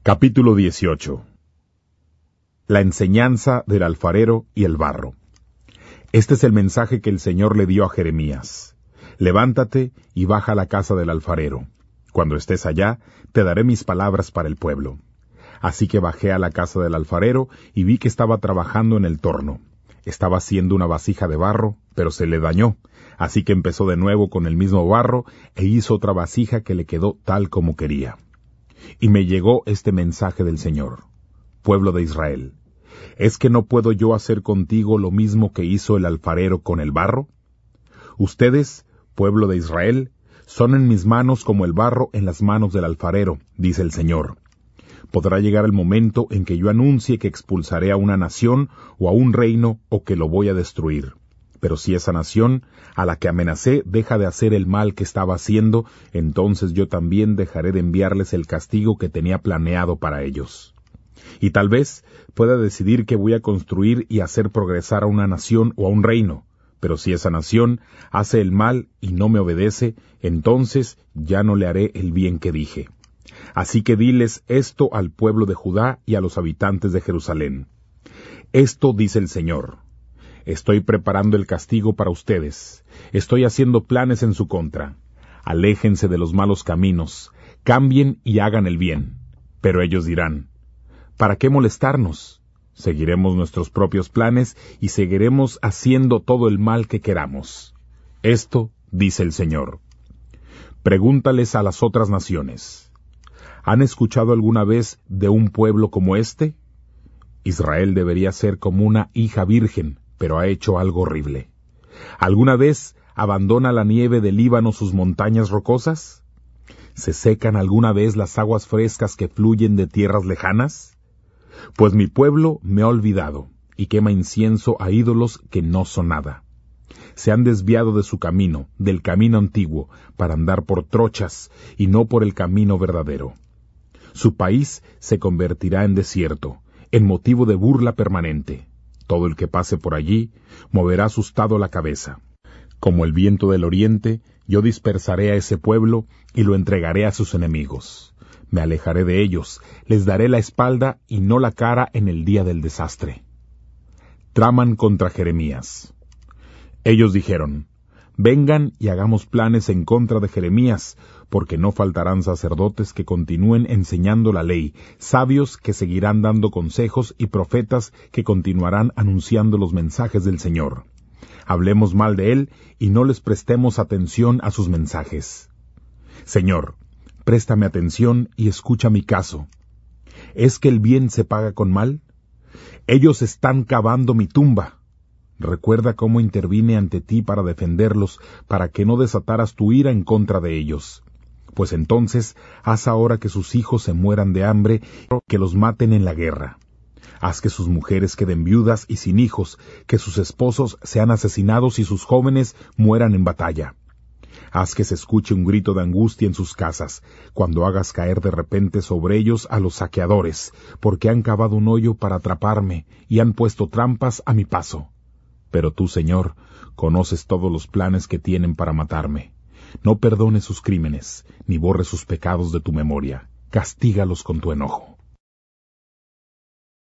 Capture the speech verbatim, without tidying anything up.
Capítulo dieciocho. La enseñanza del alfarero y el barro. Este es el mensaje que el Señor le dio a Jeremías. Levántate y baja a la casa del alfarero. Cuando estés allá, te daré mis palabras para el pueblo. Así que bajé a la casa del alfarero y vi que estaba trabajando en el torno. Estaba haciendo una vasija de barro, pero se le dañó. Así que empezó de nuevo con el mismo barro e hizo otra vasija que le quedó tal como quería. Y me llegó este mensaje del Señor: Pueblo de Israel, ¿es que no puedo yo hacer contigo lo mismo que hizo el alfarero con el barro? Ustedes, pueblo de Israel, son en mis manos como el barro en las manos del alfarero, dice el Señor. Podrá llegar el momento en que yo anuncie que expulsaré a una nación o a un reino o que lo voy a destruir. Pero si esa nación, a la que amenacé, deja de hacer el mal que estaba haciendo, entonces yo también dejaré de enviarles el castigo que tenía planeado para ellos. Y tal vez pueda decidir que voy a construir y hacer progresar a una nación o a un reino, pero si esa nación hace el mal y no me obedece, entonces ya no le haré el bien que dije. Así que diles esto al pueblo de Judá y a los habitantes de Jerusalén. Esto dice el Señor: Estoy preparando el castigo para ustedes. Estoy haciendo planes en su contra. Aléjense de los malos caminos, cambien y hagan el bien. Pero ellos dirán: ¿para qué molestarnos? Seguiremos nuestros propios planes y seguiremos haciendo todo el mal que queramos. Esto dice el Señor. Pregúntales a las otras naciones: ¿han escuchado alguna vez de un pueblo como este? Israel debería ser como una hija virgen, pero ha hecho algo horrible. ¿Alguna vez abandona la nieve del Líbano sus montañas rocosas? ¿Se secan alguna vez las aguas frescas que fluyen de tierras lejanas? Pues mi pueblo me ha olvidado, y quema incienso a ídolos que no son nada. Se han desviado de su camino, del camino antiguo, para andar por trochas, y no por el camino verdadero. Su país se convertirá en desierto, en motivo de burla permanente. Todo el que pase por allí moverá asustado la cabeza. Como el viento del oriente, yo dispersaré a ese pueblo y lo entregaré a sus enemigos. Me alejaré de ellos, les daré la espalda y no la cara en el día del desastre. Traman contra Jeremías. Ellos dijeron: vengan y hagamos planes en contra de Jeremías, porque no faltarán sacerdotes que continúen enseñando la ley, sabios que seguirán dando consejos y profetas que continuarán anunciando los mensajes del Señor. Hablemos mal de él y no les prestemos atención a sus mensajes. Señor, préstame atención y escucha mi caso. ¿Es que el bien se paga con mal? Ellos están cavando mi tumba. Recuerda cómo intervine ante ti para defenderlos, para que no desataras tu ira en contra de ellos. Pues entonces haz ahora que sus hijos se mueran de hambre, que los maten en la guerra. Haz que sus mujeres queden viudas y sin hijos, que sus esposos sean asesinados y sus jóvenes mueran en batalla. Haz que se escuche un grito de angustia en sus casas, cuando hagas caer de repente sobre ellos a los saqueadores, porque han cavado un hoyo para atraparme y han puesto trampas a mi paso. Pero tú, Señor, conoces todos los planes que tienen para matarme. No perdones sus crímenes, ni borres sus pecados de tu memoria. Castígalos con tu enojo.